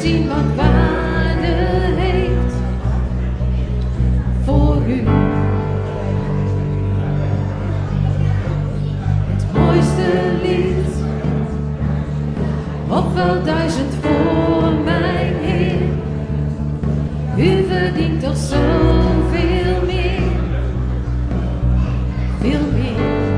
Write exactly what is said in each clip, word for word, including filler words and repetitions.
zien wat waarde heeft voor u. Het mooiste lied, of wel duizend voor mijn Heer. U verdient toch zoveel meer, veel meer.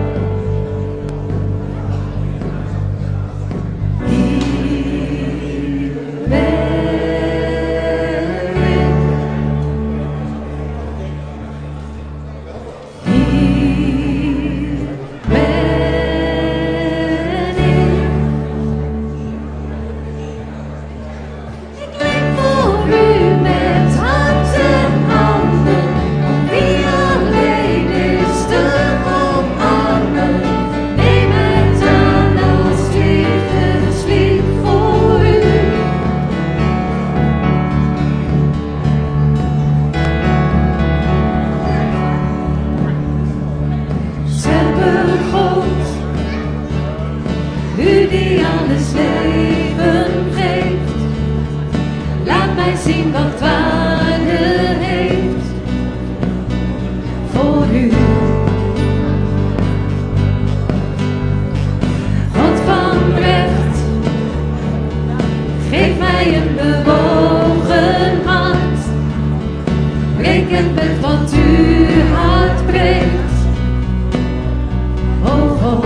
U die alles leven geeft, laat mij zien wat waarde heeft voor u. God van recht, geef mij een bewogen hart, rekent met wat u hart breekt, o God.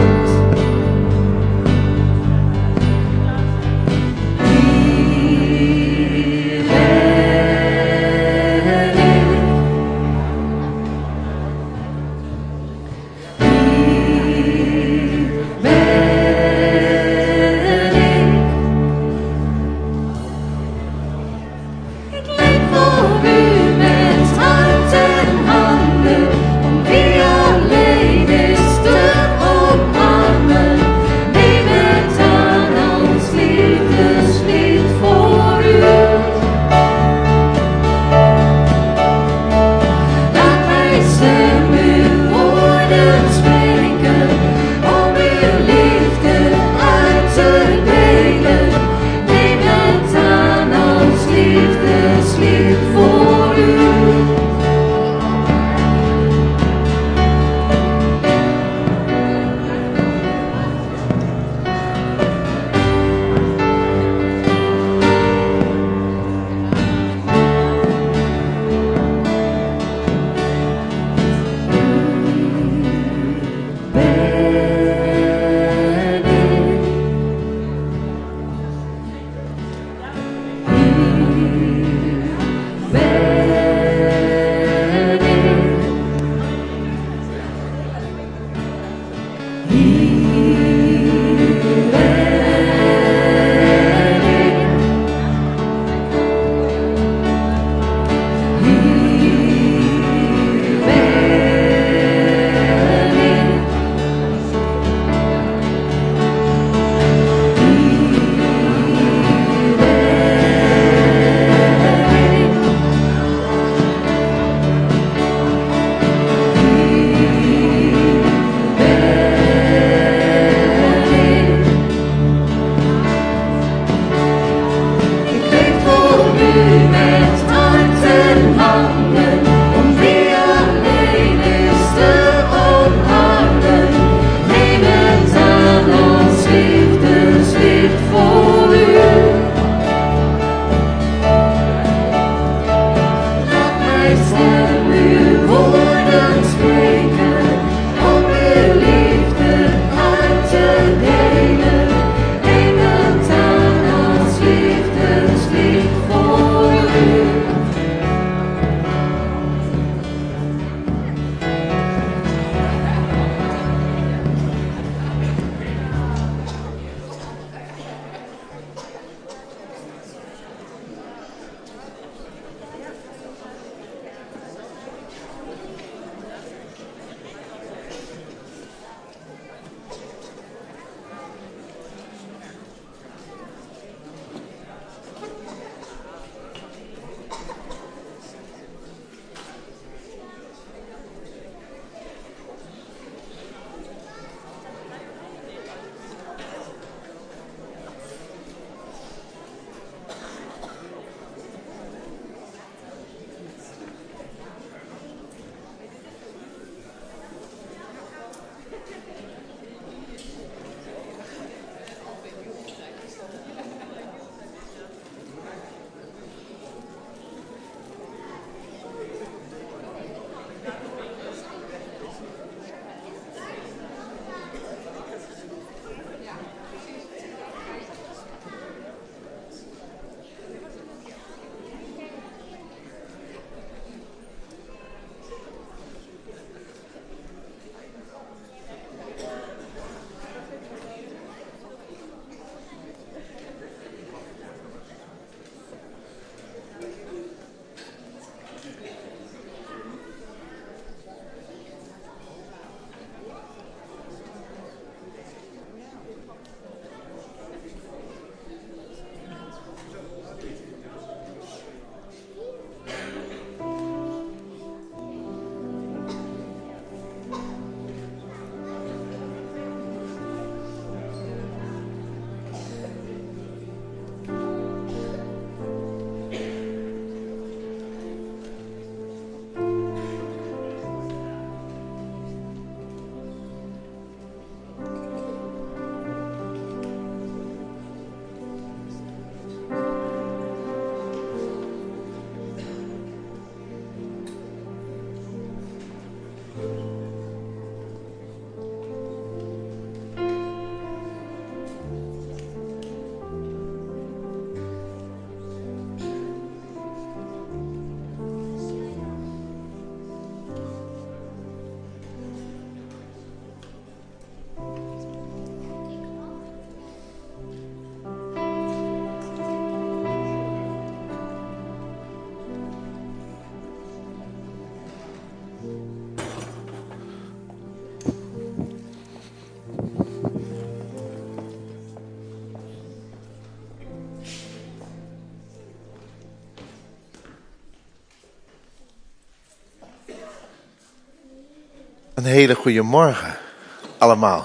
Een hele goede morgen allemaal.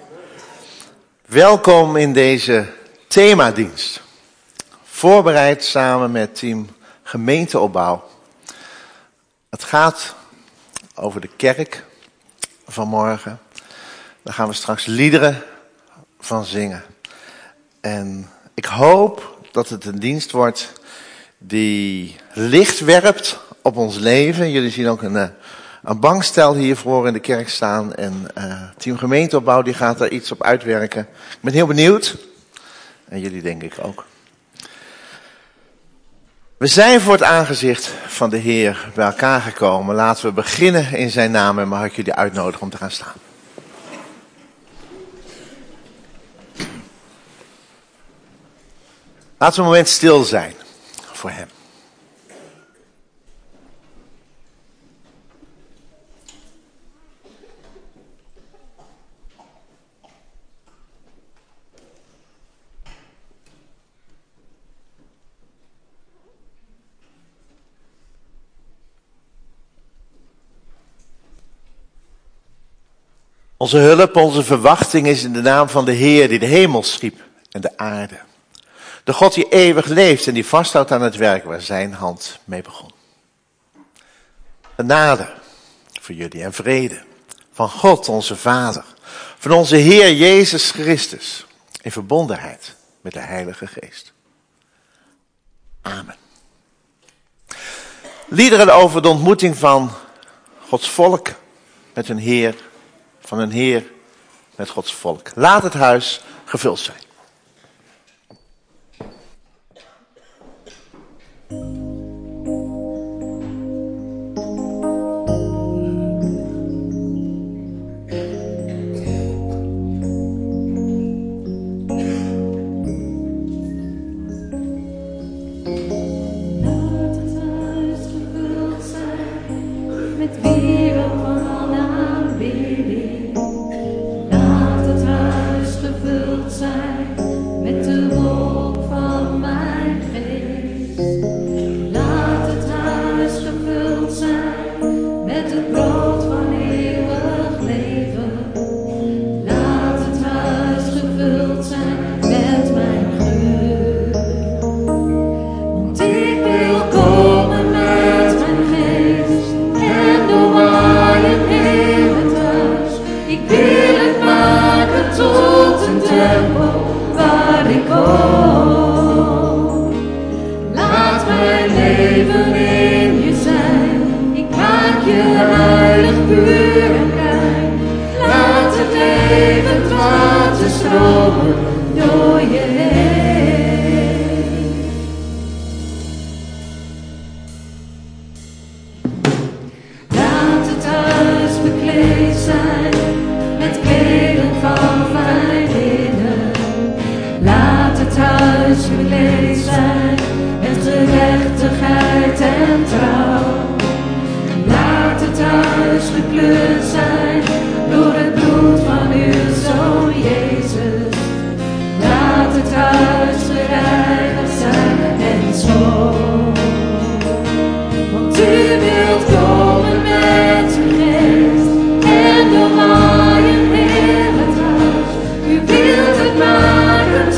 Welkom in deze themadienst. Voorbereid samen met team gemeenteopbouw. Het gaat over de kerk vanmorgen. Daar gaan we straks liederen van zingen. En ik hoop dat het een dienst wordt die licht werpt op ons leven. Jullie zien ook een... Een bankstel hiervoor in de kerk staan en uh, team gemeenteopbouw die gaat daar iets op uitwerken. Ik ben heel benieuwd. En jullie denk ik ook. We zijn voor het aangezicht van de Heer bij elkaar gekomen. Laten we beginnen in zijn naam en mag ik jullie uitnodigen om te gaan staan. Laten we een moment stil zijn voor hem. Onze hulp, onze verwachting is in de naam van de Heer die de hemel schiep en de aarde. De God die eeuwig leeft en die vasthoudt aan het werk waar zijn hand mee begon. Genade voor jullie en vrede van God onze Vader, van onze Heer Jezus Christus, in verbondenheid met de Heilige Geest. Amen. Liederen over de ontmoeting van Gods volk met hun Heer. Van een Heer met Gods volk. Laat het huis gevuld zijn.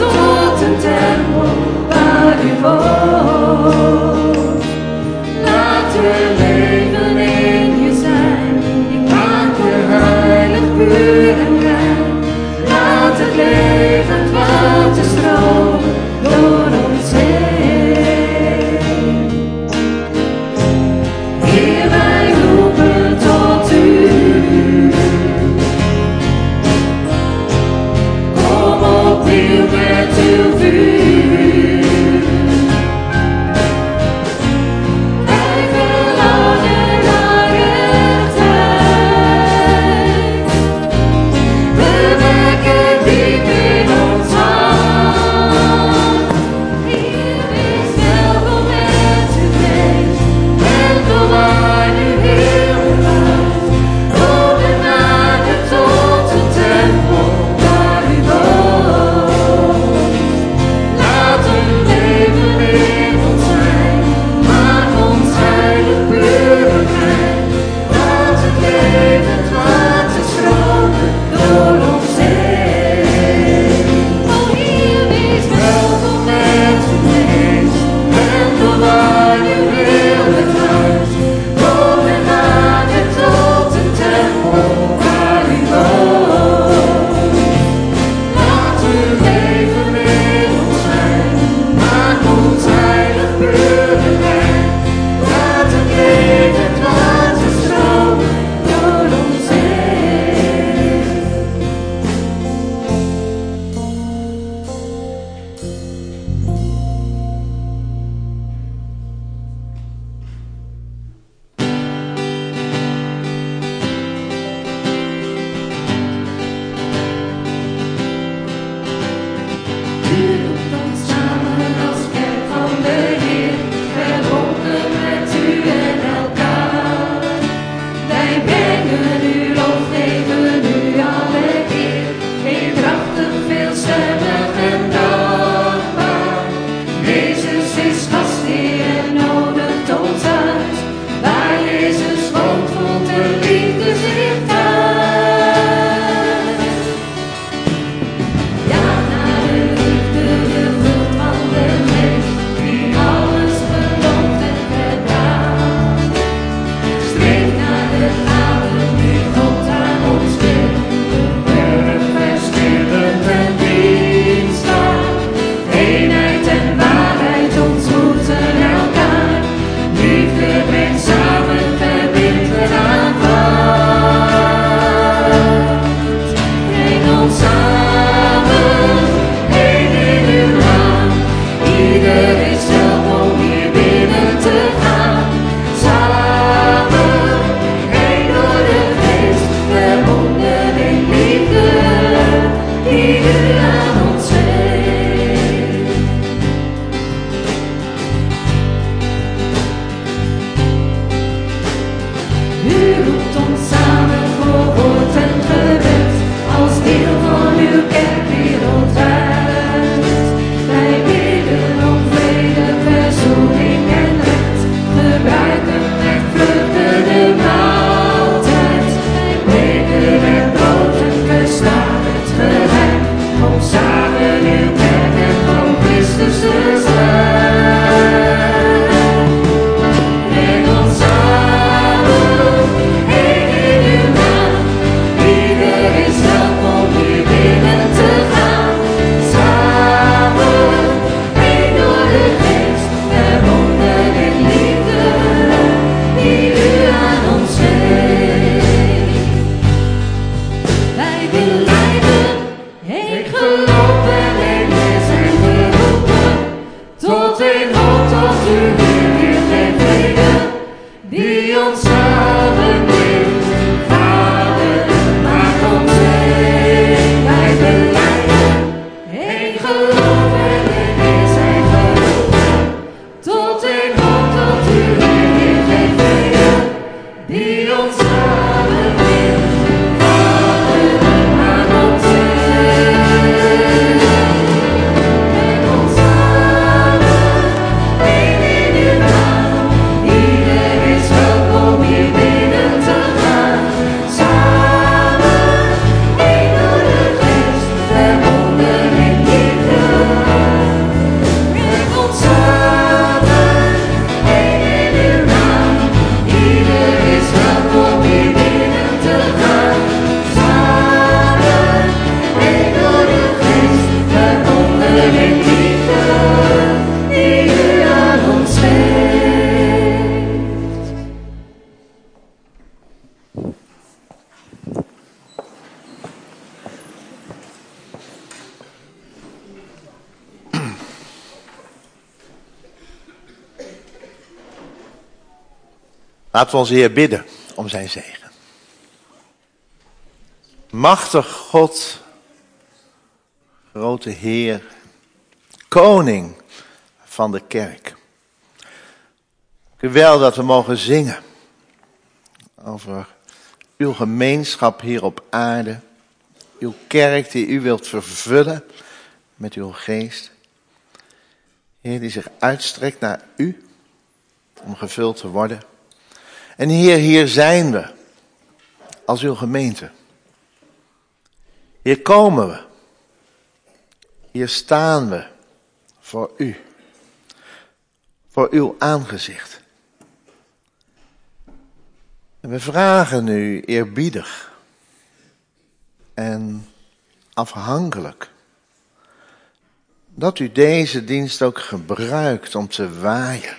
Laat Laten we onze Heer bidden om zijn zegen. Machtig God, grote Heer, koning van de kerk. Geweldig dat we mogen zingen over uw gemeenschap hier op aarde. Uw kerk die u wilt vervullen met uw geest. Heer die zich uitstrekt naar u om gevuld te worden. En Heer, hier zijn we als uw gemeente. Hier komen we. Hier staan we voor u. Voor uw aangezicht. En we vragen u eerbiedig en afhankelijk dat u deze dienst ook gebruikt om te waaien.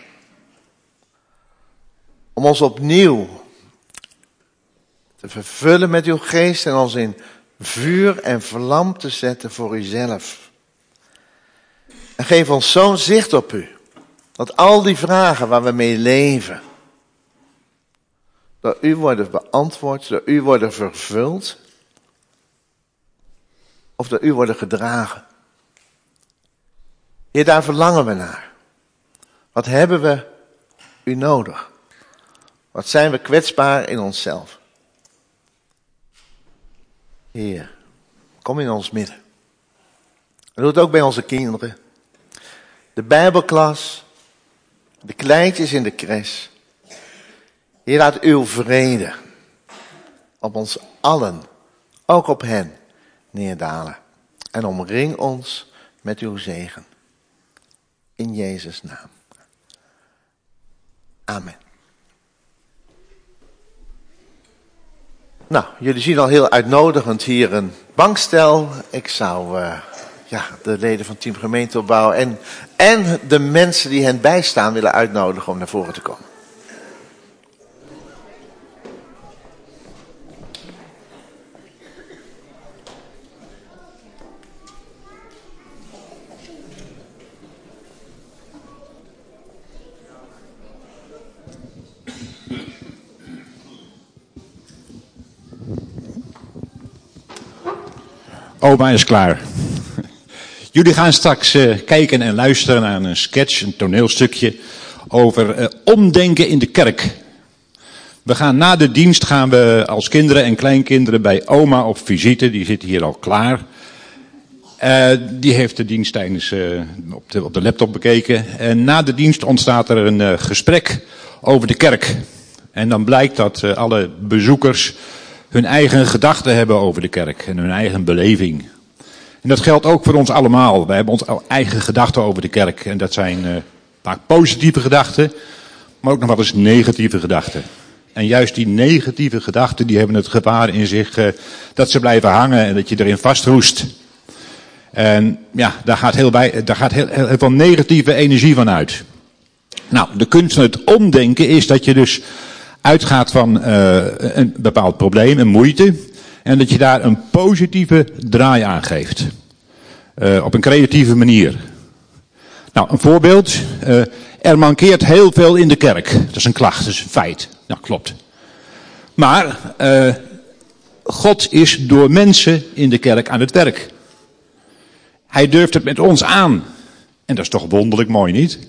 Om ons opnieuw te vervullen met uw geest en ons in vuur en vlam te zetten voor uzelf. En geef ons zo'n zicht op u, dat al die vragen waar we mee leven, door u worden beantwoord, door u worden vervuld, of door u worden gedragen. Heer, daar verlangen we naar. Wat hebben we u nodig? Wat zijn we kwetsbaar in onszelf? Heer, kom in ons midden. En doe het ook bij onze kinderen. De Bijbelklas, de kleintjes in de crash. Heer, laat uw vrede op ons allen, ook op hen, neerdalen. En omring ons met uw zegen. In Jezus' naam. Amen. Nou, jullie zien al heel uitnodigend hier een bankstel. Ik zou uh, ja, de leden van Team Gemeenteopbouw en, en de mensen die hen bijstaan willen uitnodigen om naar voren te komen. Oma is klaar. Jullie gaan straks uh, kijken en luisteren naar een sketch, een toneelstukje over uh, omdenken in de kerk. We gaan na de dienst gaan we als kinderen en kleinkinderen bij oma op visite. Die zit hier al klaar. Uh, die heeft de dienst tijdens uh, op, de, op de laptop bekeken. En na de dienst ontstaat er een uh, gesprek over de kerk. En dan blijkt dat uh, alle bezoekers hun eigen gedachten hebben over de kerk en hun eigen beleving. En dat geldt ook voor ons allemaal. Wij hebben onze eigen gedachten over de kerk. En dat zijn uh, vaak positieve gedachten, maar ook nog wel eens negatieve gedachten. En juist die negatieve gedachten, die hebben het gevaar in zich uh, dat ze blijven hangen en dat je erin vastroest. En ja, daar gaat heel, bij, daar gaat heel, heel, heel veel negatieve energie van uit. Nou, de kunst van het omdenken is dat je dus uitgaat van uh, een bepaald probleem, een moeite, en dat je daar een positieve draai aan geeft. Uh, op een creatieve manier. Nou, een voorbeeld. Uh, er mankeert heel veel in de kerk. Dat is een klacht, dat is een feit. Nou, klopt. Maar uh, God is door mensen in de kerk aan het werk. Hij durft het met ons aan. En dat is toch wonderlijk mooi, niet?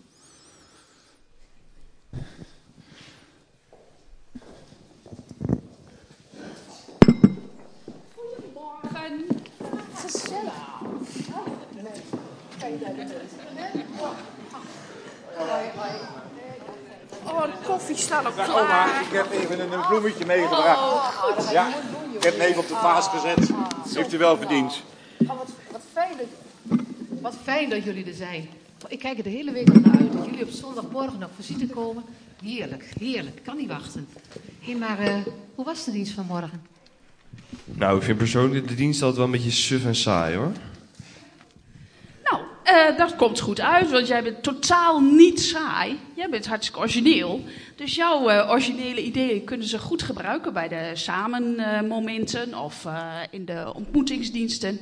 Oh, de koffie staat op klaar. Ja, oma, ik heb even een bloemetje meegebracht. Oh, ja, ik heb hem even op de vaas gezet. Heeft u wel verdiend. Oh, wat, wat, fijn dat, wat fijn dat jullie er zijn. Ik kijk er de hele week al naar uit dat jullie op zondagmorgen nog visite komen. Heerlijk, heerlijk. Ik kan niet wachten. Hé, hey, maar uh, hoe was de dienst vanmorgen? Nou, ik vind persoonlijk de dienst altijd wel een beetje suf en saai, hoor. Nou, uh, dat komt goed uit, want jij bent totaal niet saai. Jij bent hartstikke origineel. Dus jouw uh, originele ideeën kunnen ze goed gebruiken bij de samenmomenten uh, of uh, in de ontmoetingsdiensten.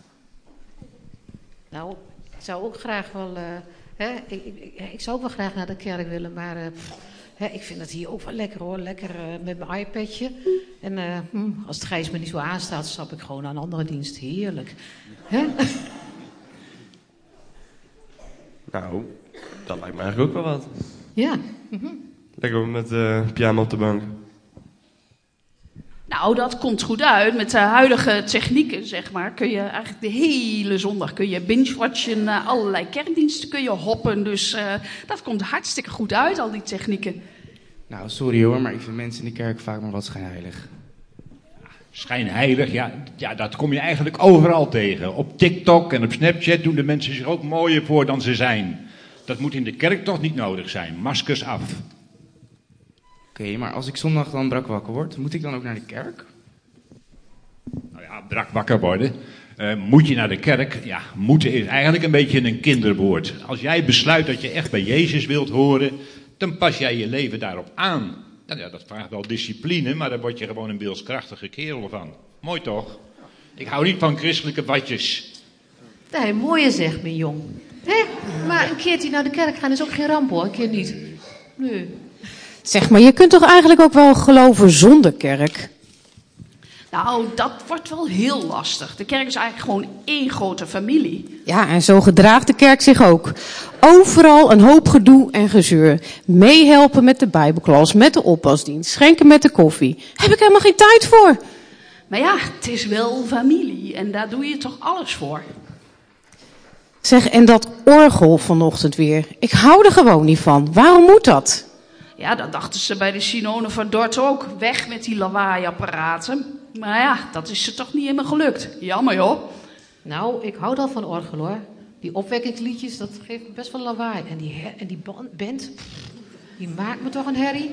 Nou, ik zou ook graag wel... Uh, hè, ik, ik, ik zou ook wel graag naar de kerk willen, maar... Uh, Hè, ik vind het hier ook wel lekker hoor. Lekker uh, met mijn iPadje. En uh, hm, als het Gijs me niet zo aanstaat, stap ik gewoon naar een andere dienst. Heerlijk. Hè? Nou, dat lijkt me eigenlijk ook wel wat. Ja. Mm-hmm. Lekker met uh, pyjama op de bank. Nou, dat komt goed uit. Met de huidige technieken, zeg maar, kun je eigenlijk de hele zondag kun je binge-watchen. Uh, allerlei kerkdiensten kun je hoppen. Dus uh, dat komt hartstikke goed uit, al die technieken. Nou, sorry hoor, maar ik vind mensen in de kerk vaak maar wat schijnheilig. Schijnheilig, ja, ja, dat kom je eigenlijk overal tegen. Op TikTok en op Snapchat doen de mensen zich ook mooier voor dan ze zijn. Dat moet in de kerk toch niet nodig zijn. Maskers af. Oké, okay, maar als ik zondag dan brak wakker word, moet ik dan ook naar de kerk? Nou ja, brak wakker worden. Uh, moet je naar de kerk? Ja, moeten is eigenlijk een beetje een kinderwoord. Als jij besluit dat je echt bij Jezus wilt horen, dan pas jij je leven daarop aan. Nou ja, dat vraagt wel discipline, maar daar word je gewoon een beeldskrachtige kerel van. Mooi toch? Ik hou niet van christelijke watjes. Nee, mooie zeg, mijn jong. Hè? Maar een keertje naar de kerk gaan is ook geen ramp hoor, een keer niet. Nee. Zeg maar, je kunt toch eigenlijk ook wel geloven zonder kerk? Nou, dat wordt wel heel lastig. De kerk is eigenlijk gewoon één grote familie. Ja, en zo gedraagt de kerk zich ook. Overal een hoop gedoe en gezeur. Meehelpen met de bijbelklas, met de oppasdienst, schenken met de koffie. Heb ik helemaal geen tijd voor. Maar ja, het is wel familie en daar doe je toch alles voor. Zeg, en dat orgel vanochtend weer. Ik hou er gewoon niet van. Waarom moet dat? Ja, dat dachten ze bij de Synode van Dort ook. Weg met die lawaaiapparaten. Maar ja, dat is ze toch niet helemaal gelukt. Jammer joh. Nou, ik hou al van orgel hoor. Die opwekkingsliedjes, dat geeft best wel lawaai. En die, her- en die band, die maakt me toch een herrie.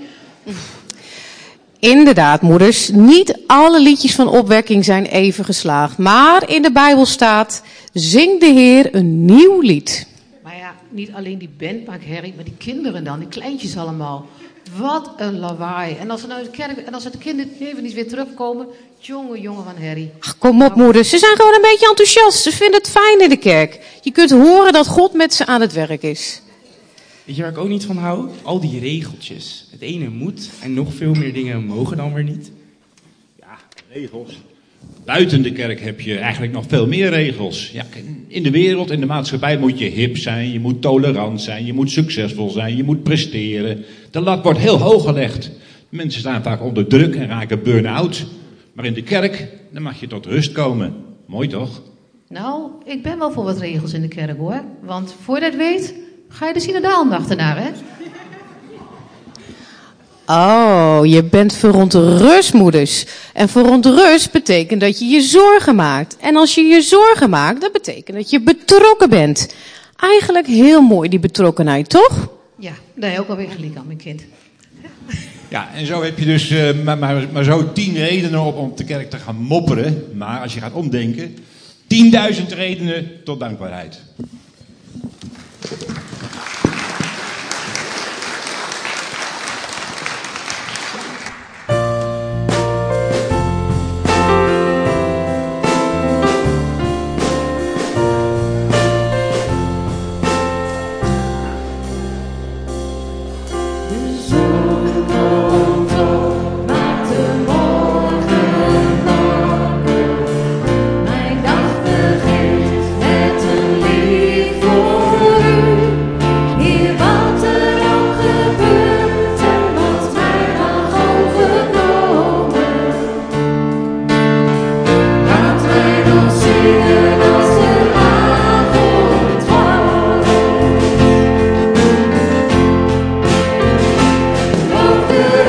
Inderdaad, moeders. Niet alle liedjes van opwekking zijn even geslaagd. Maar in de Bijbel staat, zing de Heer een nieuw lied. Maar ja, niet alleen die band maakt herrie, maar die kinderen dan, die kleintjes allemaal. Wat een lawaai. En als ze nou de kerk, en als de kinderen even niet weer terugkomen, jongen, jongen van herrie. Ach, kom op moeders, ze zijn gewoon een beetje enthousiast. Ze vinden het fijn in de kerk. Je kunt horen dat God met ze aan het werk is. Weet je waar ik ook niet van hou? Al die regeltjes. Het ene moet en nog veel meer dingen mogen dan weer niet. Ja, regels. Buiten de kerk heb je eigenlijk nog veel meer regels. Ja, in de wereld, in de maatschappij moet je hip zijn, je moet tolerant zijn, je moet succesvol zijn, je moet presteren. De lat wordt heel hoog gelegd. Mensen staan vaak onder druk en raken burn-out. Maar in de kerk, dan mag je tot rust komen. Mooi toch? Nou, ik ben wel voor wat regels in de kerk hoor. Want voor je dat weet, ga je de synodaal achterna, hè? Oh, je bent verontrust, moeders. En verontrust betekent dat je je zorgen maakt. En als je je zorgen maakt, dat betekent dat je betrokken bent. Eigenlijk heel mooi, die betrokkenheid, toch? Ja, daar heb ik ook alweer gelijk aan, mijn kind. Ja, en zo heb je dus uh, maar, maar, maar zo tien redenen op om de kerk te gaan mopperen. Maar als je gaat omdenken, tienduizend redenen tot dankbaarheid. Over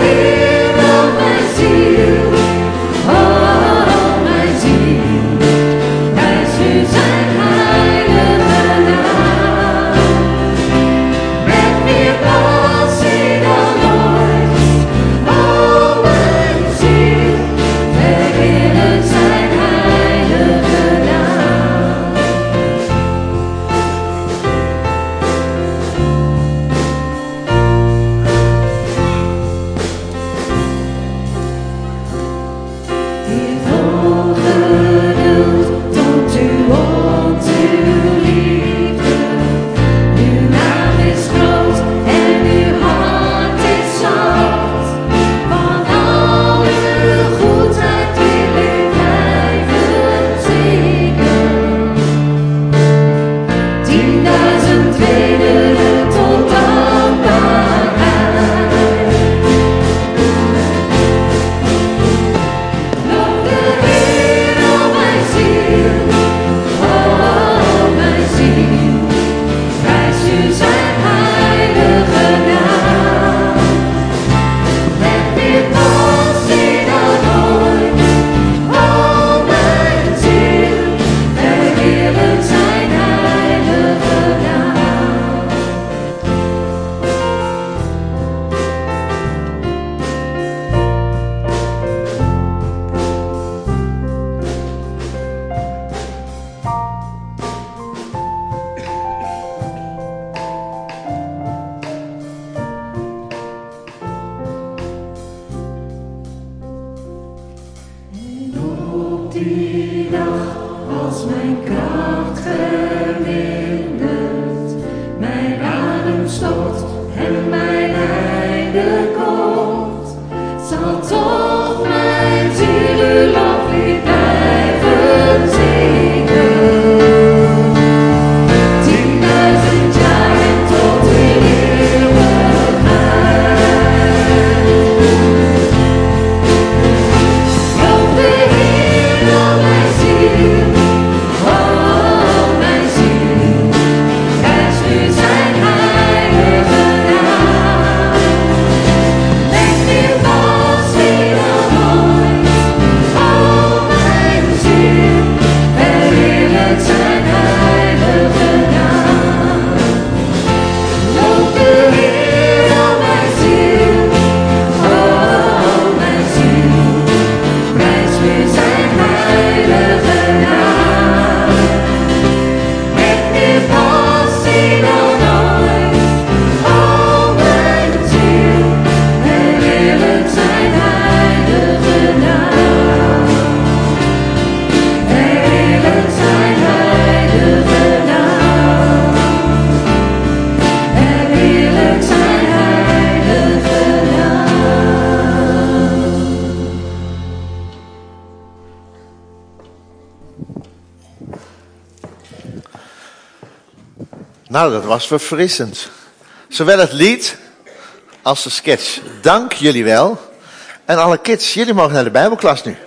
die dag als mijn kracht vermindert, mijn adem stopt en mijn einde komt, zal toch mijn ziel uw lof weer blijven zingen. Tienduizend jaar en tot in eeuwigheid. Loof de Heer, o mijn ziel, o mijn ziel, prijs nu zijn heilige naam. Leg meer vast wie dan ooit, o mijn ziel, verheerlijk zijn heilige naam. Loof de Heer, o mijn ziel, o mijn ziel, prijs weer zijn heilige naam. Leg meer vast wie dan ooit, o mijn ziel, verheerlijk zijn heilige naam. Verheerlijk zijn heilige naam. Verheerlijk zijn heilige naam. Nou, dat was verfrissend. Zowel het lied als de sketch. Dank jullie wel. En alle kids, jullie mogen naar de Bijbelklas nu.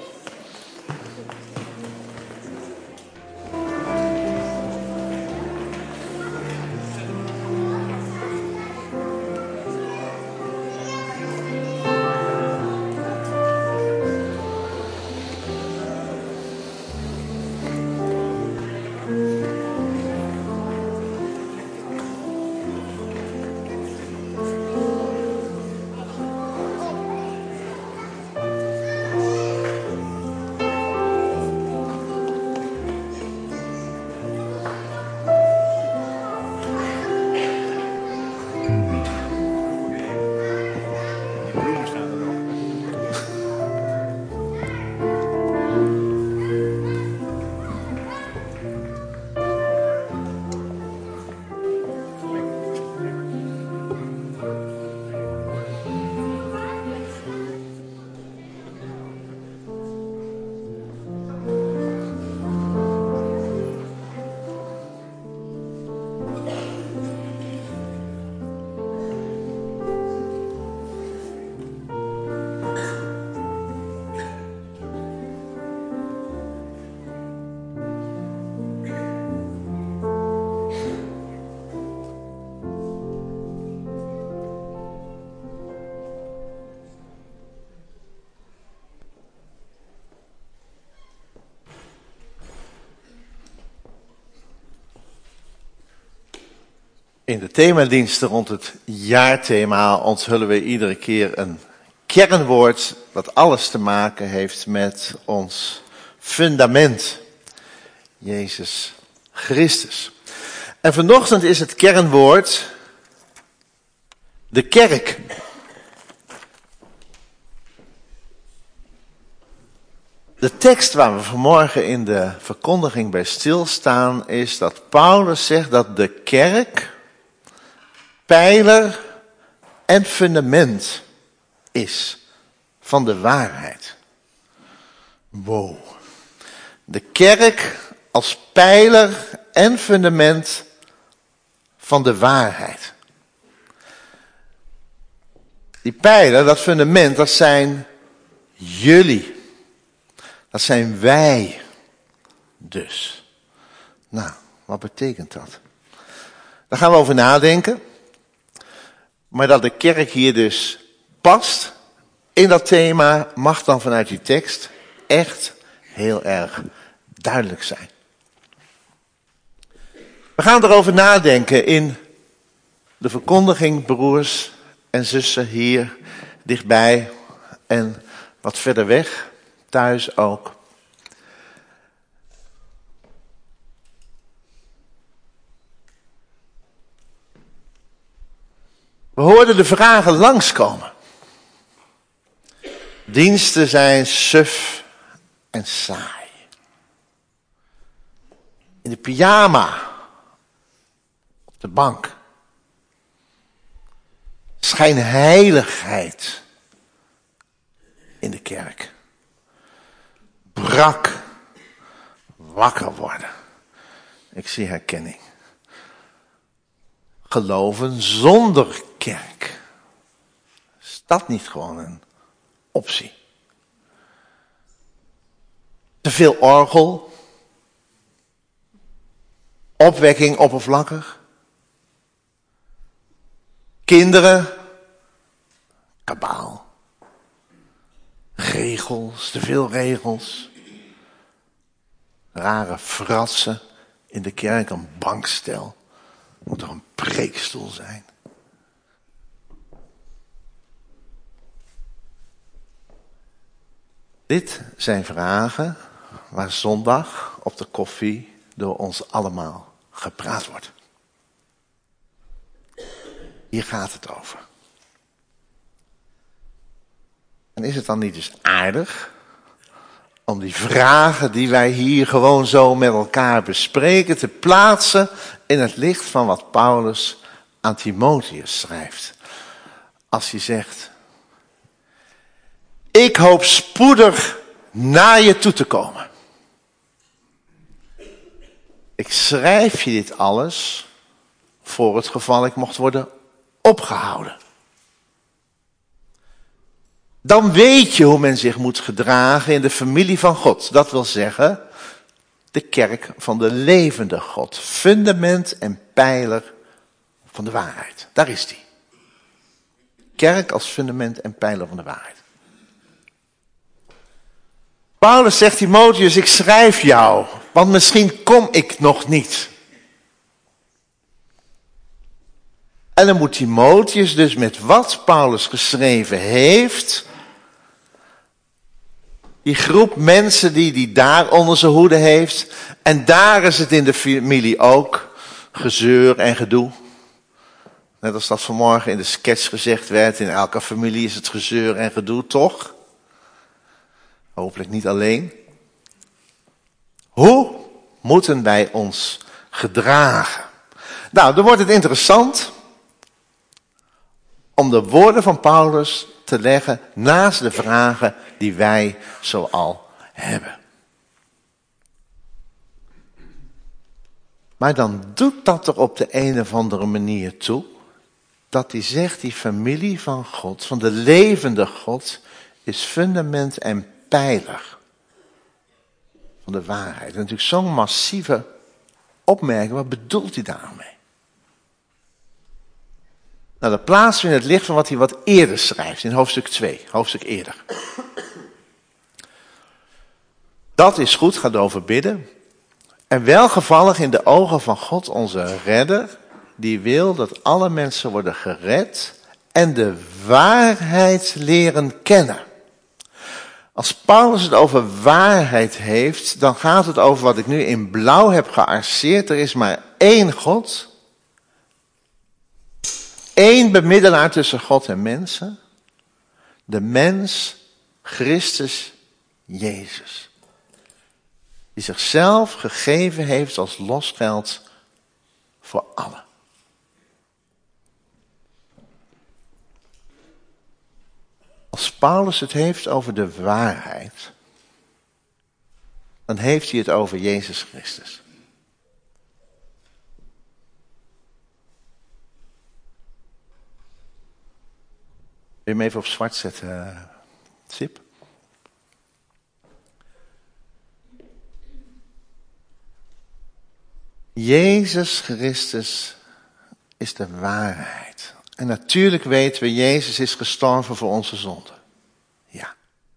In de themadiensten rond het jaarthema onthullen we iedere keer een kernwoord dat alles te maken heeft met ons fundament, Jezus Christus. En vanochtend is het kernwoord de kerk. De tekst waar we vanmorgen in de verkondiging bij stilstaan is dat Paulus zegt dat de kerk pijler en fundament is van de waarheid. Wow. De kerk als pijler en fundament van de waarheid. Die pijler, dat fundament, dat zijn jullie. Dat zijn wij dus. Nou, wat betekent dat? Daar gaan we over nadenken. Maar dat de kerk hier dus past in dat thema, mag dan vanuit die tekst echt heel erg duidelijk zijn. We gaan erover nadenken in de verkondiging, broers en zussen hier dichtbij en wat verder weg, thuis ook. We hoorden de vragen langskomen. Diensten zijn suf en saai. in de pyjama, op de bank. Schijnheiligheid in de kerk. Brak, wakker worden. Ik zie herkenning. Geloven zonder kerk. Is dat niet gewoon een optie? Te veel orgel. Opwekking oppervlakkig. Kinderen. Kabaal. Regels, te veel regels. Rare fratsen in de kerk, een bankstel. Moet er een preekstoel zijn. Dit zijn vragen waar zondag op de koffie door ons allemaal gepraat wordt. Hier gaat het over. En is het dan niet eens aardig om die vragen die wij hier gewoon zo met elkaar bespreken te plaatsen in het licht van wat Paulus aan Timotheus schrijft. Als hij zegt, ik hoop spoedig naar je toe te komen. Ik schrijf je dit alles voor het geval ik mocht worden opgehouden. Dan weet je hoe men zich moet gedragen in de familie van God. Dat wil zeggen, de kerk van de levende God. Fundament en pijler van de waarheid. Daar is die. Kerk als fundament en pijler van de waarheid. Paulus zegt Timotheus, ik schrijf jou, want misschien kom ik nog niet. En dan moet Timotheus dus met wat Paulus geschreven heeft, die groep mensen die die daar onder zijn hoede heeft, en daar is het in de familie ook, gezeur en gedoe. Net als dat vanmorgen in de sketch gezegd werd, in elke familie is het gezeur en gedoe, toch? Hopelijk niet alleen. Hoe moeten wij ons gedragen? Nou, dan wordt het interessant om de woorden van Paulus te leggen naast de vragen die wij zoal hebben. Maar dan doet dat er op de een of andere manier toe, dat hij zegt, die familie van God, van de levende God, is fundament en pijler van de waarheid. En natuurlijk zo'n massieve opmerking, wat bedoelt hij daarmee? Nou, dat plaatsen we in het licht van wat hij wat eerder schrijft, in hoofdstuk twee, hoofdstuk eerder. Dat is goed, gaat over bidden. En welgevallig in de ogen van God, onze redder, die wil dat alle mensen worden gered en de waarheid leren kennen. Als Paulus het over waarheid heeft, dan gaat het over wat ik nu in blauw heb gearseerd. Er is maar één God. Eén bemiddelaar tussen God en mensen. De mens, Christus Jezus. Die zichzelf gegeven heeft als losgeld voor allen. Als Paulus het heeft over de waarheid, dan heeft hij het over Jezus Christus. Wil je hem even op zwart zetten, uh, Sip? Jezus Christus is de waarheid. En natuurlijk weten we, Jezus is gestorven voor onze zonden. Ja.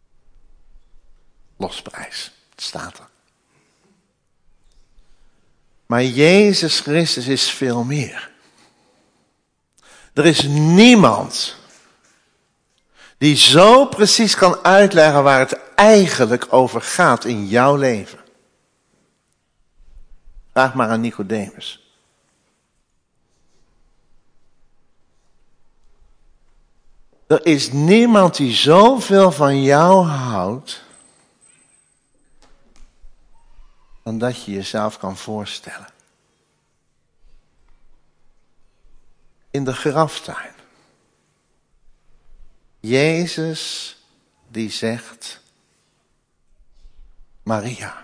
Losprijs, het staat er. Maar Jezus Christus is veel meer. Er is niemand die zo precies kan uitleggen waar het eigenlijk over gaat in jouw leven. Vraag maar aan Nicodemus. Er is niemand die zoveel van jou houdt dan dat je jezelf kan voorstellen. In de graftuin. Jezus die zegt, Maria.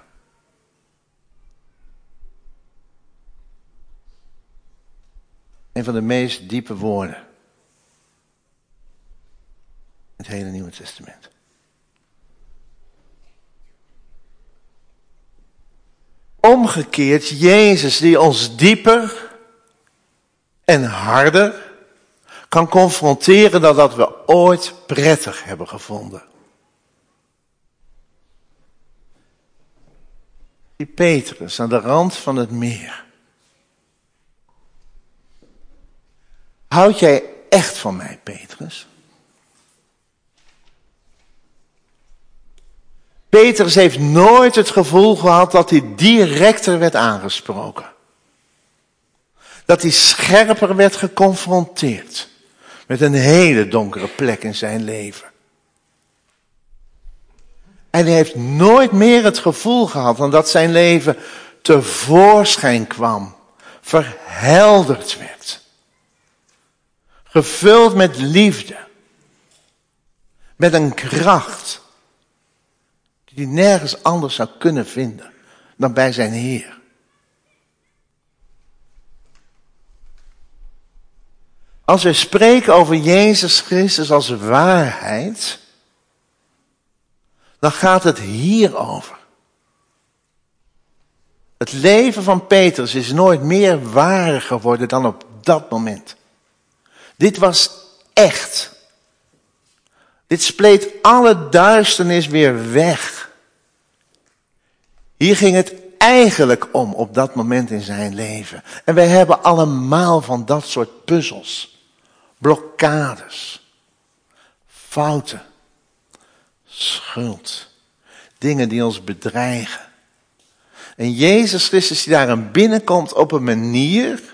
Een van de meest diepe woorden in het hele Nieuwe Testament. Omgekeerd, Jezus die ons dieper en harder kan confronteren dan dat we ooit prettig hebben gevonden. Die Petrus aan de rand van het meer. Houd jij echt van mij, Petrus? Petrus heeft nooit het gevoel gehad dat hij directer werd aangesproken. Dat hij scherper werd geconfronteerd met een hele donkere plek in zijn leven. En hij heeft nooit meer het gevoel gehad dan dat zijn leven tevoorschijn kwam, verhelderd werd. Gevuld met liefde, met een kracht die hij nergens anders zou kunnen vinden dan bij zijn Heer. Als we spreken over Jezus Christus als waarheid, dan gaat het hierover. Het leven van Petrus is nooit meer waar geworden dan op dat moment. Dit was echt. Dit spleet alle duisternis weer weg. Hier ging het eigenlijk om op dat moment in zijn leven. En wij hebben allemaal van dat soort puzzels. Blokkades. Fouten. Schuld. Dingen die ons bedreigen. En Jezus Christus die daarin binnenkomt op een manier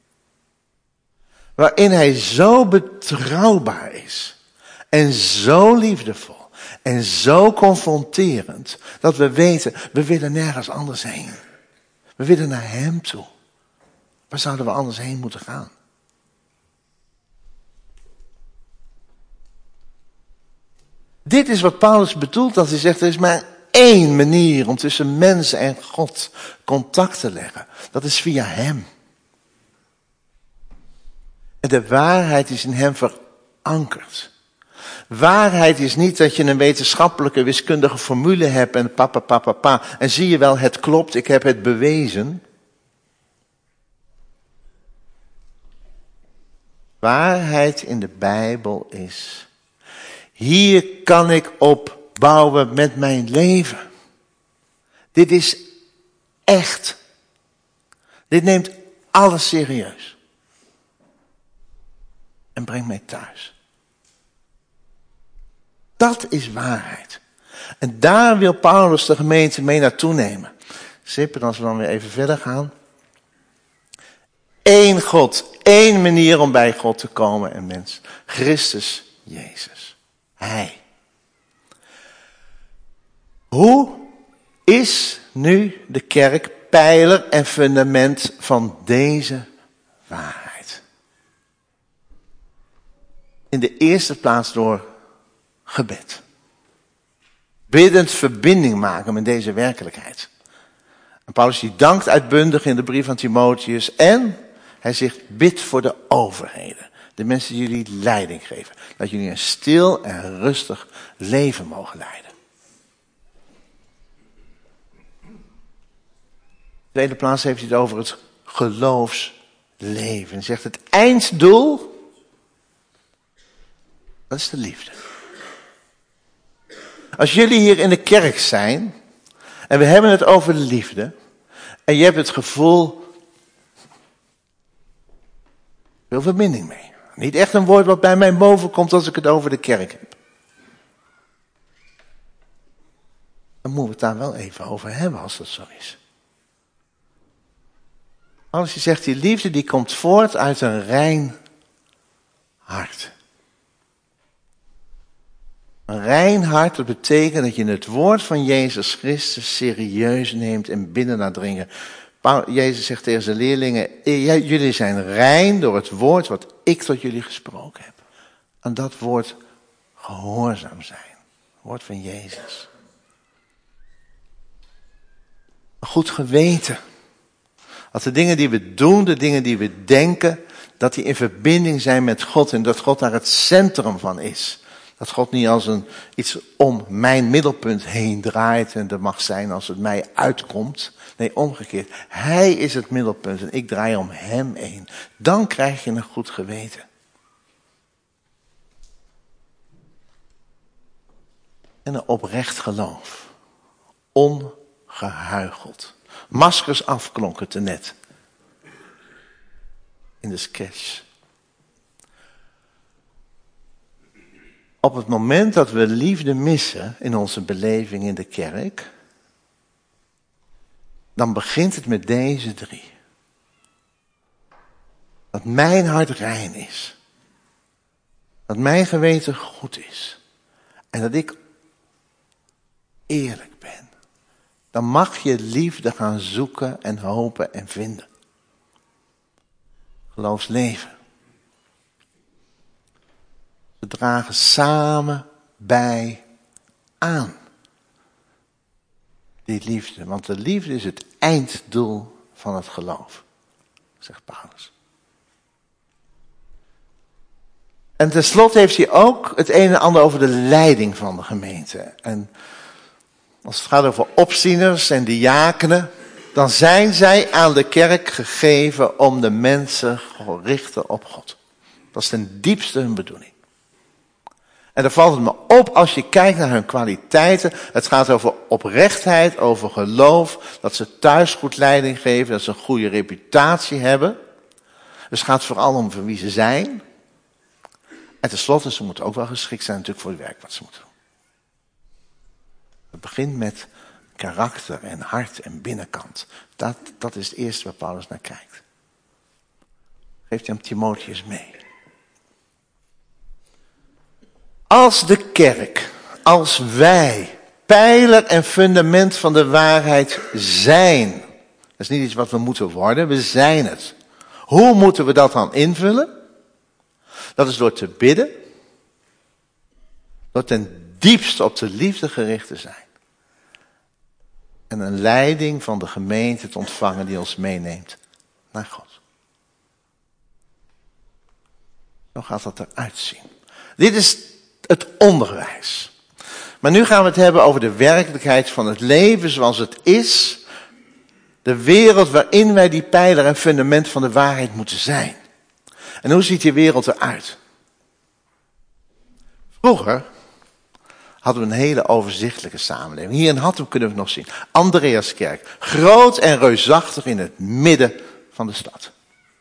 waarin hij zo betrouwbaar is. En zo liefdevol. En zo confronterend. Dat we weten, we willen nergens anders heen. We willen naar hem toe. Waar zouden we anders heen moeten gaan? Dit is wat Paulus bedoelt als hij zegt, er is maar één manier om tussen mensen en God contact te leggen. Dat is via hem. En de waarheid is in hem verankerd. Waarheid is niet dat je een wetenschappelijke wiskundige formule hebt en papa, papa, papa. En zie je wel, het klopt, ik heb het bewezen. Waarheid in de Bijbel is, hier kan ik op bouwen met mijn leven. Dit is echt. Dit neemt alles serieus. En brengt mij thuis. Dat is waarheid. En daar wil Paulus de gemeente mee naartoe nemen. Sippen, als we dan weer even verder gaan. Eén God, één manier om bij God te komen en mens. Christus Jezus. Hij. Hoe is nu de kerk pijler en fundament van deze waarheid? In de eerste plaats door gebed. Biddend verbinding maken met deze werkelijkheid. En Paulus die dankt uitbundig in de brief aan Timotheus. En hij zegt, bid voor de overheden. De mensen die jullie leiding geven. Dat jullie een stil en rustig leven mogen leiden. In de tweede plaats heeft hij het over het geloofsleven. Hij zegt het einddoel, dat is de liefde. Als jullie hier in de kerk zijn en we hebben het over de liefde en je hebt het gevoel, veel verbinding mee. Niet echt een woord wat bij mij boven komt als ik het over de kerk heb. Dan moeten we het daar wel even over hebben als dat zo is. Als je zegt, die liefde die komt voort uit een rein hart. Een rein hart, dat betekent dat je het woord van Jezus Christus serieus neemt en binnen laat dringen. Jezus zegt tegen zijn leerlingen, jullie zijn rein door het woord wat ik tot jullie gesproken heb. Aan dat woord gehoorzaam zijn. Het woord van Jezus. Een goed geweten. Dat de dingen die we doen, de dingen die we denken, dat die in verbinding zijn met God en dat God daar het centrum van is. Dat God niet als een, iets om mijn middelpunt heen draait en dat mag zijn als het mij uitkomt. Nee, omgekeerd. Hij is het middelpunt en ik draai om hem heen. Dan krijg je een goed geweten. En een oprecht geloof. Ongehuicheld. Maskers afklonken te net. In de sketch. Op het moment dat we liefde missen in onze beleving in de kerk, dan begint het met deze drie. Dat mijn hart rein is. Dat mijn geweten goed is. En dat ik eerlijk ben. Dan mag je liefde gaan zoeken en hopen en vinden. Geloofsleven. We dragen samen bij aan. Die liefde. Want de liefde is het einddoel van het geloof. Zegt Paulus. En tenslotte heeft hij ook het een en ander over de leiding van de gemeente. En als het gaat over opzieners en diakenen, dan zijn zij aan de kerk gegeven om de mensen te richten op God. Dat is ten diepste hun bedoeling. En dan valt het me op als je kijkt naar hun kwaliteiten. Het gaat over oprechtheid, over geloof, dat ze thuis goed leiding geven, dat ze een goede reputatie hebben. Dus het gaat vooral om voor wie ze zijn. En tenslotte, ze moeten ook wel geschikt zijn natuurlijk voor het werk wat ze moeten doen. Het begint met karakter en hart en binnenkant. Dat, dat is het eerste waar Paulus naar kijkt. Geeft hij hem Timotheus mee. Als de kerk, als wij, pijler en fundament van de waarheid zijn. Dat is niet iets wat we moeten worden, we zijn het. Hoe moeten we dat dan invullen? Dat is door te bidden. Door ten diepste op de liefde gericht te zijn. En een leiding van de gemeente te ontvangen die ons meeneemt naar God. Zo gaat dat eruit zien. Dit is het onderwijs. Maar nu gaan we het hebben over de werkelijkheid van het leven zoals het is. De wereld waarin wij die pijler en fundament van de waarheid moeten zijn. En hoe ziet die wereld eruit? Vroeger hadden we een hele overzichtelijke samenleving. Hier in Hattem kunnen we het nog zien. Andreaskerk, groot en reusachtig in het midden van de stad.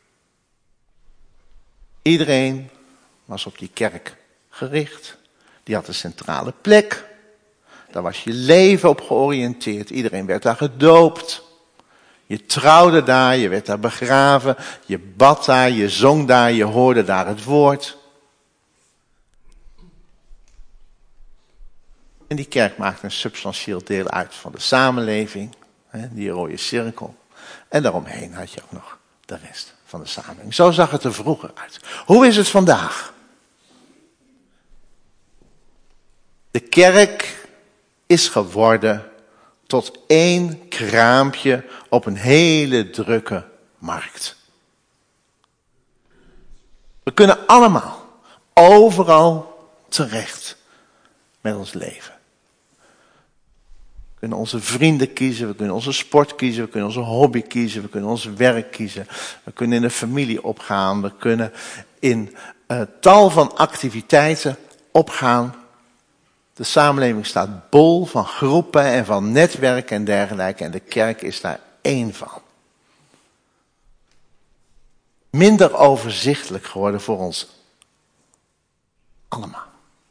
Iedereen was op die kerk gericht. Die had een centrale plek. Daar was je leven op georiënteerd. Iedereen werd daar gedoopt. Je trouwde daar, je werd daar begraven. Je bad daar, je zong daar, je hoorde daar het woord. En die kerk maakt een substantieel deel uit van de samenleving. Die rode cirkel. En daaromheen had je ook nog de rest van de samenleving. Zo zag het er vroeger uit. Hoe is het vandaag? De kerk is geworden tot één kraampje op een hele drukke markt. We kunnen allemaal, overal terecht met ons leven. We kunnen onze vrienden kiezen, we kunnen onze sport kiezen, we kunnen onze hobby kiezen, we kunnen ons werk kiezen. We kunnen in de familie opgaan, we kunnen in uh, tal van activiteiten opgaan. De samenleving staat bol van groepen en van netwerken en dergelijke. En de kerk is daar één van. Minder overzichtelijk geworden voor ons allemaal.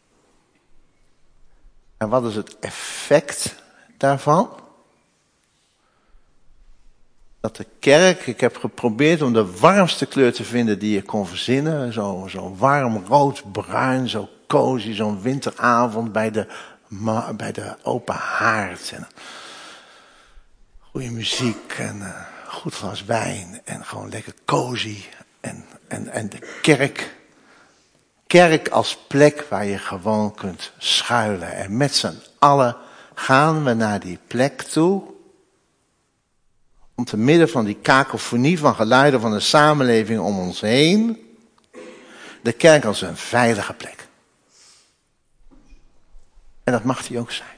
En wat is het effect daarvan? dat de kerk, ik heb geprobeerd om de warmste kleur te vinden die je kon verzinnen. Zo, zo warm, rood-bruin, zo cozy, zo'n winteravond bij de, bij de open haard. En goede muziek en uh, goed glas wijn en gewoon lekker cozy. En, en, en de kerk, kerk als plek waar je gewoon kunt schuilen. En met z'n allen gaan we naar die plek toe. Om te midden van die kakofonie van geluiden van de samenleving om ons heen. De kerk als een veilige plek. En dat mag die ook zijn.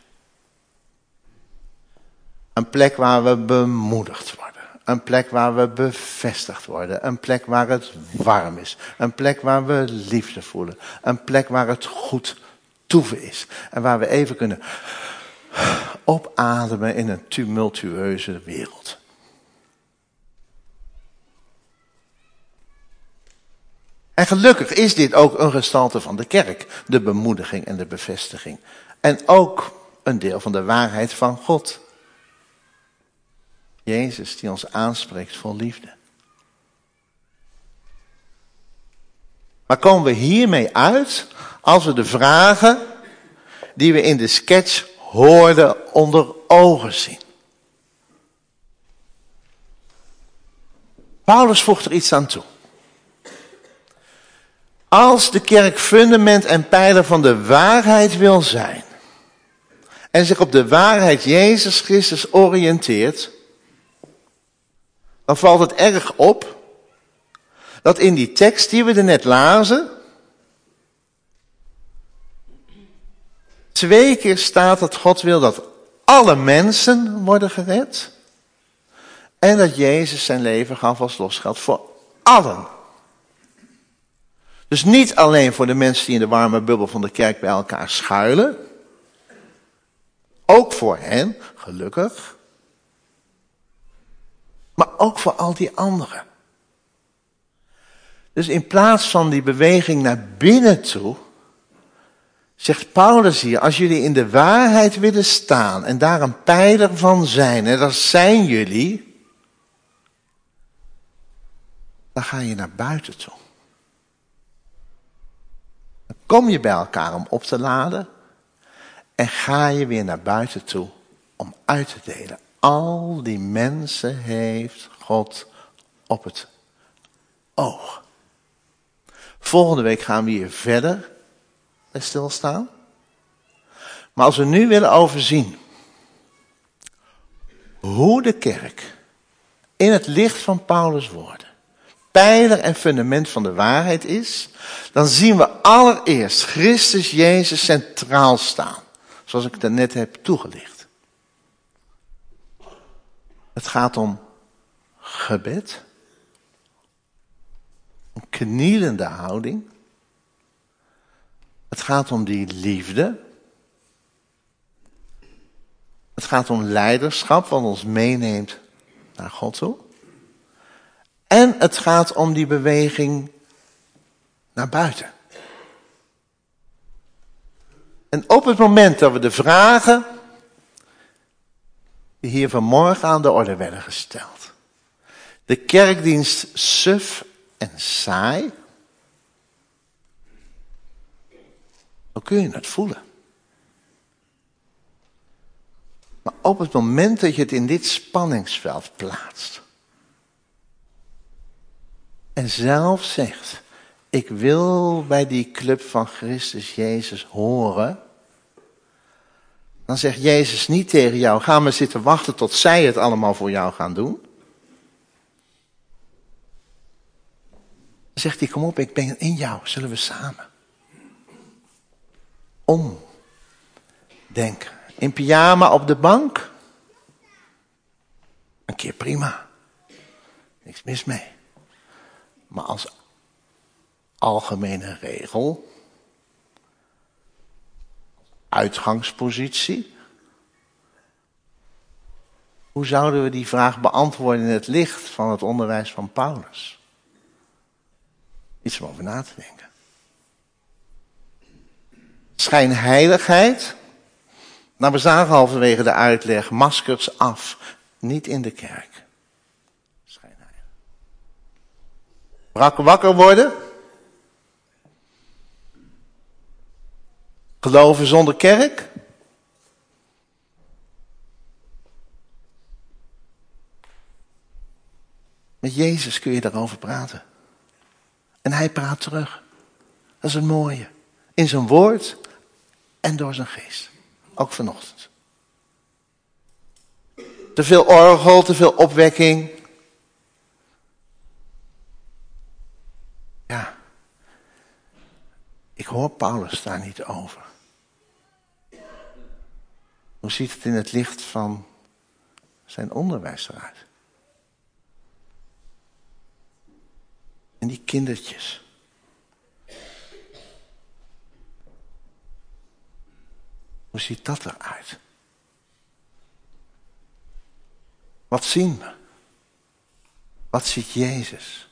Een plek waar we bemoedigd worden. Een plek waar we bevestigd worden. Een plek waar het warm is. Een plek waar we liefde voelen. Een plek waar het goed toeven is. En waar we even kunnen opademen in een tumultueuze wereld. En gelukkig is dit ook een gestalte van de kerk. De bemoediging en de bevestiging. En ook een deel van de waarheid van God. Jezus die ons aanspreekt vol liefde. Maar komen we hiermee uit als we de vragen die we in de sketch hoorden onder ogen zien? Paulus voegt er iets aan toe. Als de kerk fundament en pijler van de waarheid wil zijn en zich op de waarheid Jezus Christus oriënteert, dan valt het erg op dat in die tekst die we er net lazen, twee keer staat dat God wil dat alle mensen worden gered en dat Jezus zijn leven gaf als losgeld voor allen. Dus niet alleen voor de mensen die in de warme bubbel van de kerk bij elkaar schuilen. Ook voor hen, gelukkig. Maar ook voor al die anderen. Dus in plaats van die beweging naar binnen toe, zegt Paulus hier, als jullie in de waarheid willen staan en daar een pijler van zijn, en dat zijn jullie, dan ga je naar buiten toe. Dan kom je bij elkaar om op te laden en ga je weer naar buiten toe om uit te delen. Al die mensen heeft God op het oog. Volgende week gaan we hier verder bij stilstaan. Maar als we nu willen overzien hoe de kerk in het licht van Paulus' woorden pijler en fundament van de waarheid is, dan zien we allereerst Christus Jezus centraal staan. Zoals ik het net heb toegelicht. Het gaat om gebed. Om knielende houding. Het gaat om die liefde. Het gaat om leiderschap wat ons meeneemt naar God toe. En het gaat om die beweging naar buiten. En op het moment dat we de vragen die hier vanmorgen aan de orde werden gesteld. De kerkdienst suf en saai. Dan kun je het voelen. Maar op het moment dat je het in dit spanningsveld plaatst. En zelf zegt, ik wil bij die club van Christus Jezus horen. Dan zegt Jezus niet tegen jou, ga maar zitten wachten tot zij het allemaal voor jou gaan doen. Dan zegt hij, kom op, ik ben in jou, zullen we samen. Omdenken. In pyjama op de bank. Een keer prima. Niks mis mee. Maar als algemene regel, uitgangspositie, hoe zouden we die vraag beantwoorden in het licht van het onderwijs van Paulus? Iets om over na te denken. Schijnheiligheid. Nou, we zagen halverwege de uitleg, maskers af, niet in de kerk. Brak wakker worden. Geloven zonder kerk. Met Jezus kun je daarover praten. En hij praat terug. Dat is het mooie. In zijn woord en door zijn geest. Ook vanochtend. Te veel orgel, te veel opwekking. Ja. Ik hoor Paulus daar niet over. Hoe ziet het in het licht van zijn onderwijs eruit? En die kindertjes. Hoe ziet dat eruit? Wat zien we? Wat ziet Jezus?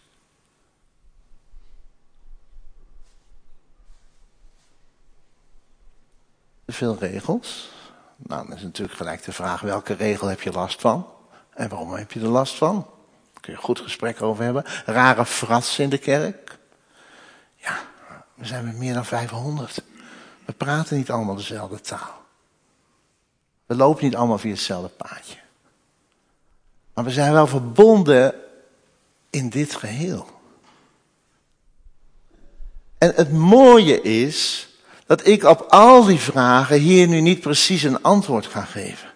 Te veel regels? Nou, dan is natuurlijk gelijk de vraag, welke regel heb je last van? En waarom heb je er last van? Daar kun je een goed gesprek over hebben. Rare fratsen in de kerk. Ja, we zijn met meer dan vijfhonderd. We praten niet allemaal dezelfde taal. We lopen niet allemaal via hetzelfde paadje. Maar we zijn wel verbonden in dit geheel. En het mooie is dat ik op al die vragen hier nu niet precies een antwoord ga geven.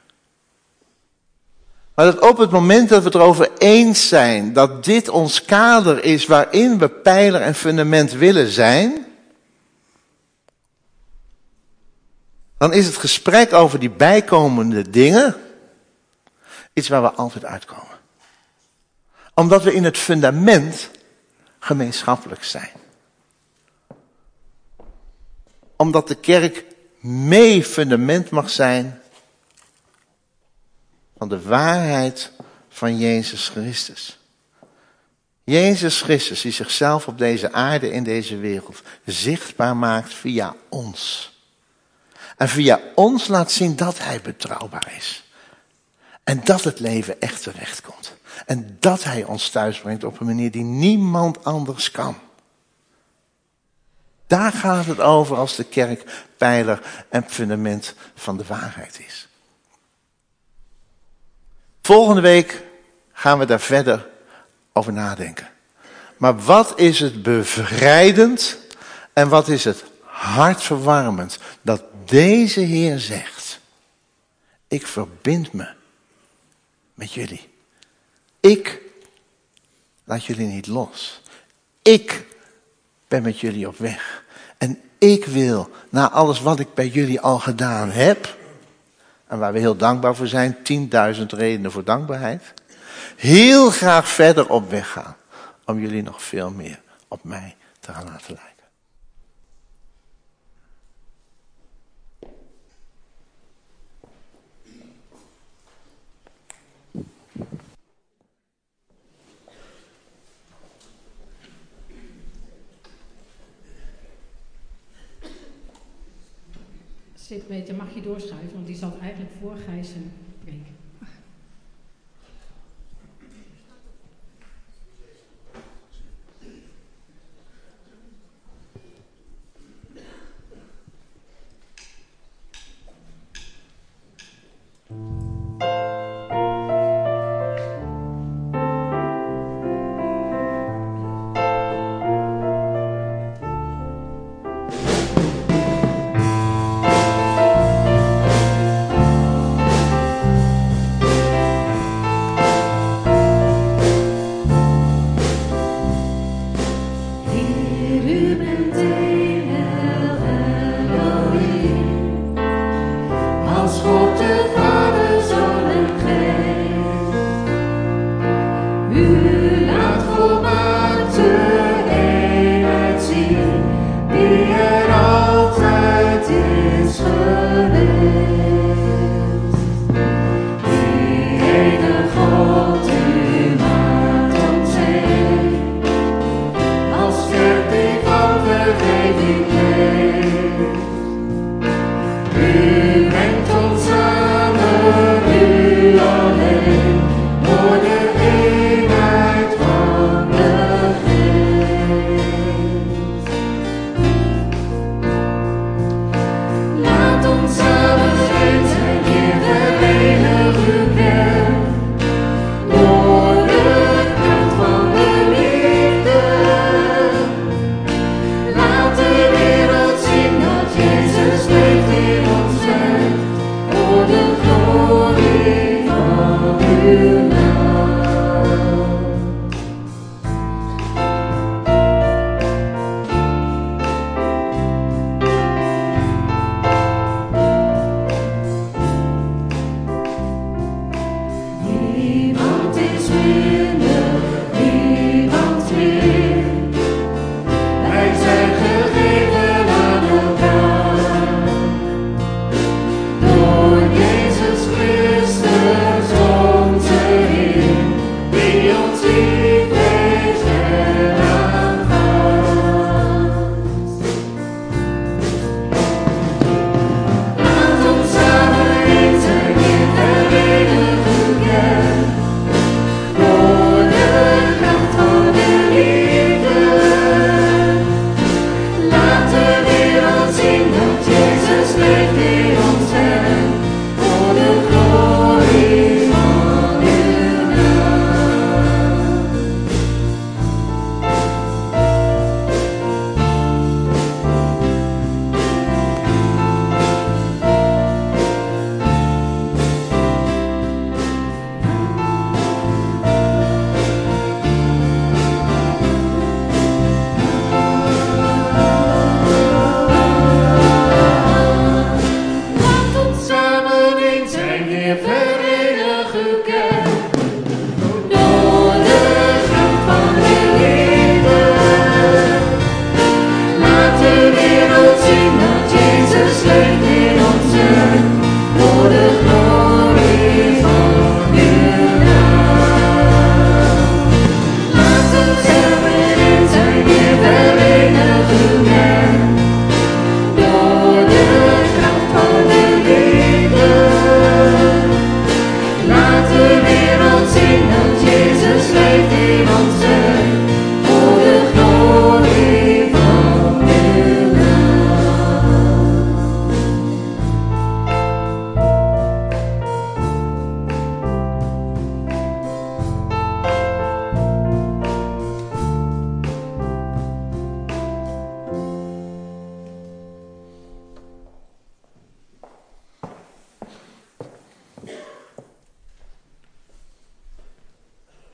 Maar dat op het moment dat we het erover eens zijn dat dit ons kader is waarin we pijler en fundament willen zijn, dan is het gesprek over die bijkomende dingen iets waar we altijd uitkomen. Omdat we in het fundament gemeenschappelijk zijn. Omdat de kerk mee fundament mag zijn van de waarheid van Jezus Christus. Jezus Christus die zichzelf op deze aarde in deze wereld zichtbaar maakt via ons. En via ons laat zien dat hij betrouwbaar is. En dat het leven echt terecht komt. En dat hij ons thuis brengt op een manier die niemand anders kan. Daar gaat het over als de kerk pijler en fundament van de waarheid is. Volgende week gaan we daar verder over nadenken. Maar wat is het bevrijdend en wat is het hartverwarmend dat deze Heer zegt: ik verbind me met jullie. Ik laat jullie niet los. Ik ben met jullie op weg. En ik wil, na alles wat ik bij jullie al gedaan heb, en waar we heel dankbaar voor zijn, tienduizend redenen voor dankbaarheid, heel graag verder op weg gaan. Om jullie nog veel meer op mij te gaan laten lijken. Zit Peter, mag je doorschuiven, want die zat eigenlijk voor Gijs en Freek.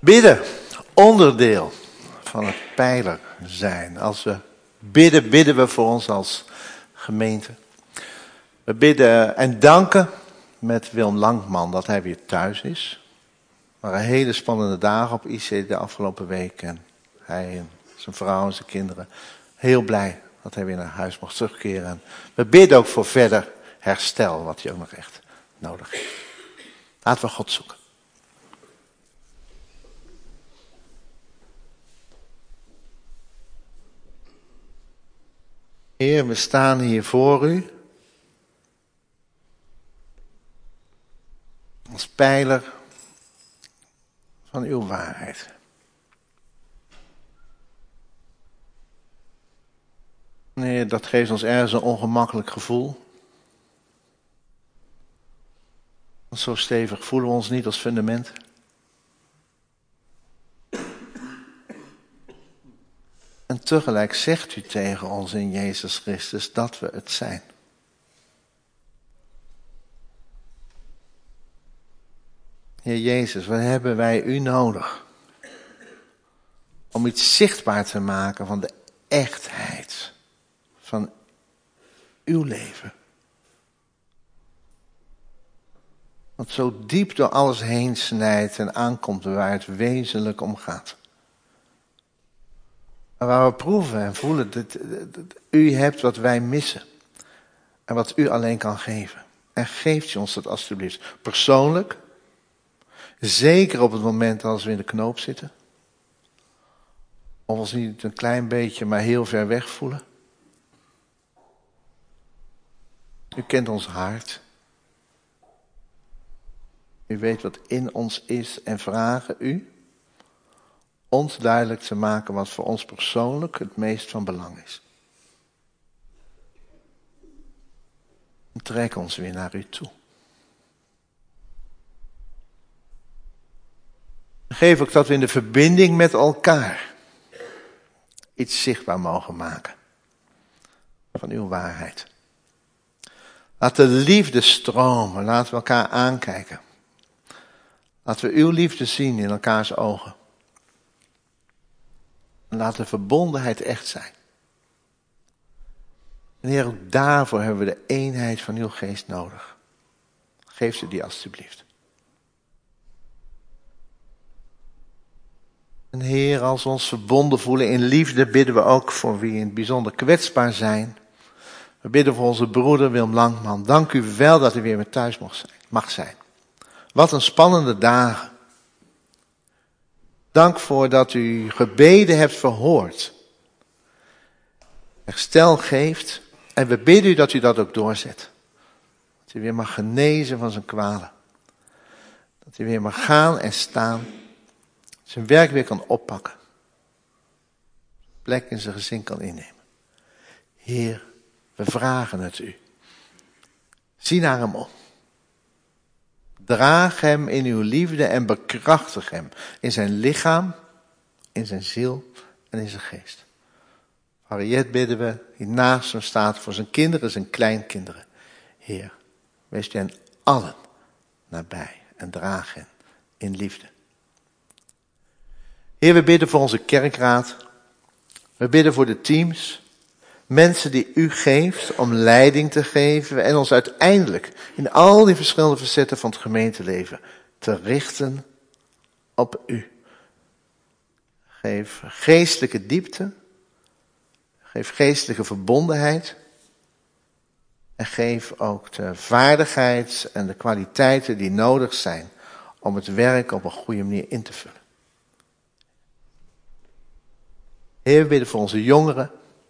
Bidden, onderdeel van het pijler zijn. Als we bidden, bidden we voor ons als gemeente. We bidden en danken met Willem Langman dat hij weer thuis is. Maar een hele spannende dagen op I C de afgelopen week. En hij en zijn vrouw en zijn kinderen heel blij dat hij weer naar huis mocht terugkeren. En we bidden ook voor verder herstel, wat hij ook nog echt nodig heeft. Laten we God zoeken. Heer, we staan hier voor u. Als pijler van uw waarheid. Heer, dat geeft ons ergens een ongemakkelijk gevoel. Want zo stevig voelen we ons niet als fundament. En tegelijk zegt u tegen ons in Jezus Christus dat we het zijn. Heer Jezus, wat hebben wij u nodig? Om iets zichtbaar te maken van de echtheid van uw leven. Wat zo diep door alles heen snijdt en aankomt waar het wezenlijk om gaat. En waar we proeven en voelen dat, dat, dat u hebt wat wij missen. En wat u alleen kan geven. En geeft u ons dat alstublieft. Persoonlijk. Zeker op het moment als we in de knoop zitten. Of ons niet een klein beetje, maar heel ver weg voelen. U kent ons hart. U weet wat in ons is en vragen u ons duidelijk te maken wat voor ons persoonlijk het meest van belang is. En trek ons weer naar u toe. Geef ook dat we in de verbinding met elkaar iets zichtbaar mogen maken van uw waarheid. Laat de liefde stromen, laten we elkaar aankijken. Laten we uw liefde zien in elkaars ogen. En laat de verbondenheid echt zijn. En Heer, ook daarvoor hebben we de eenheid van uw geest nodig. Geef ze die alstublieft. En Heer, als we ons verbonden voelen in liefde, bidden we ook voor wie in het bijzonder kwetsbaar zijn. We bidden voor onze broeder Willem Langman. Dank u wel dat hij weer met thuis mag zijn. Wat een spannende dagen. Dank voor dat u gebeden hebt verhoord. Herstel geeft. En we bidden u dat u dat ook doorzet. Dat hij weer mag genezen van zijn kwalen. Dat hij weer mag gaan en staan. Zijn werk weer kan oppakken. Plek in zijn gezin kan innemen. Heer, we vragen het u. Zie naar hem om. Draag hem in uw liefde en bekrachtig hem in zijn lichaam, in zijn ziel en in zijn geest. Harriet bidden we, die naast hem staat voor zijn kinderen, zijn kleinkinderen. Heer, wees hen allen nabij en draag hen in liefde. Heer, we bidden voor onze kerkraad. We bidden voor de teams. Mensen die u geeft om leiding te geven en ons uiteindelijk in al die verschillende facetten van het gemeenteleven te richten op u. Geef geestelijke diepte. Geef geestelijke verbondenheid. En geef ook de vaardigheid en de kwaliteiten die nodig zijn om het werk op een goede manier in te vullen. Heer, we bidden voor onze jongeren.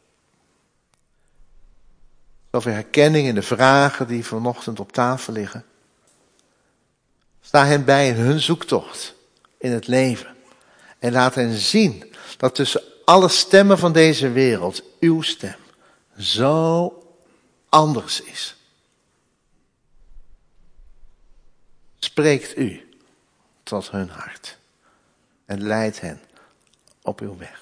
Zoveel herkenning in de vragen die vanochtend op tafel liggen. Sta hen bij in hun zoektocht in het leven. En laat hen zien dat tussen alle stemmen van deze wereld uw stem zo anders is. Spreekt u tot hun hart en leidt hen op uw weg.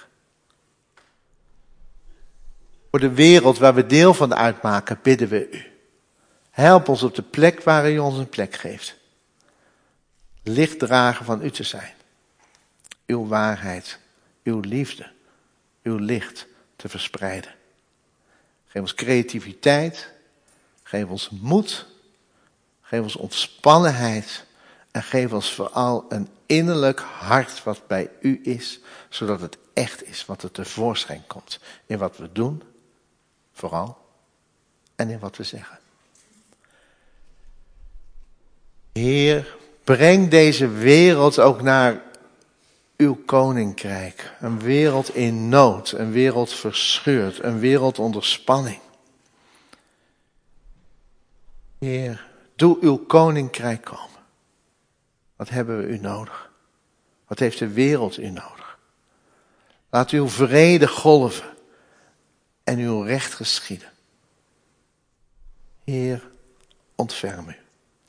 Voor de wereld waar we deel van uitmaken, bidden we u. Help ons op de plek waar u ons een plek geeft. Lichtdrager van u te zijn. uw waarheid, uw liefde, uw licht te verspreiden. Geef ons creativiteit, geef ons moed, geef ons ontspannenheid en geef ons vooral een innerlijk hart wat bij u is, zodat het echt is wat er tevoorschijn komt in wat we doen, vooral, en in wat we zeggen. Heer, breng deze wereld ook naar uw koninkrijk. Een wereld in nood, een wereld verscheurd, een wereld onder spanning. Heer, doe uw koninkrijk komen. Wat hebben we u nodig? Wat heeft de wereld u nodig? Laat uw vrede golven en uw recht geschieden. Heer, ontferm u.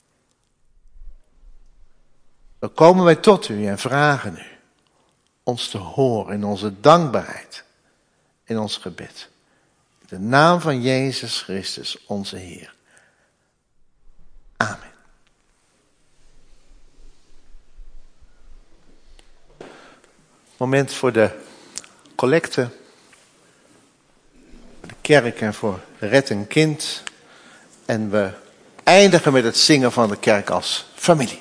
Dan komen wij tot u en vragen u ons te horen in onze dankbaarheid, in ons gebed. In de naam van Jezus Christus, onze Heer. Amen. Moment voor de collecte, voor de kerk en voor Red een Kind. En we eindigen met het zingen van de kerk als familie.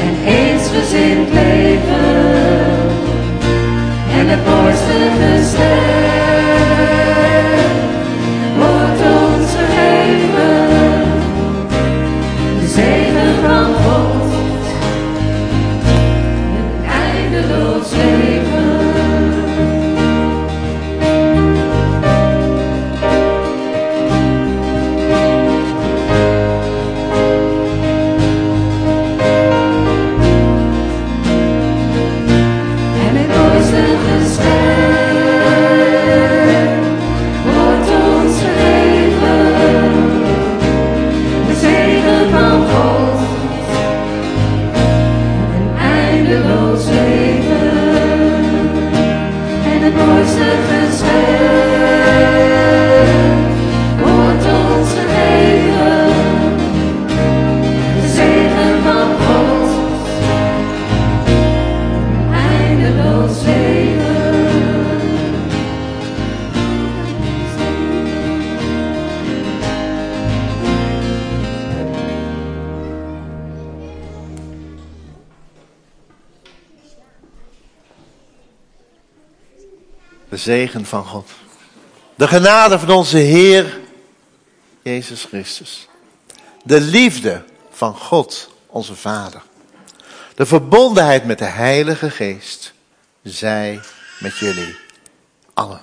en eensgezind leven. En het mooiste gestel wordt ons gegeven. De zegen van God, een eindeloos leven. En het mooiste gestel wordt ons gegeven. De zegen van God, een eindeloos leven. En het mooiste gestel wordt ons gegeven. De zegen van God, een eindeloos leven. De zegen van God. De genade van onze Heer Jezus Christus. De liefde van God, onze Vader. De verbondenheid met de Heilige Geest. Zij met jullie allen.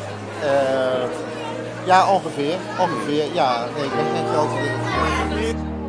Ja, ongeveer. Ongeveer, ja. Nee, ik ben geen grote dingen.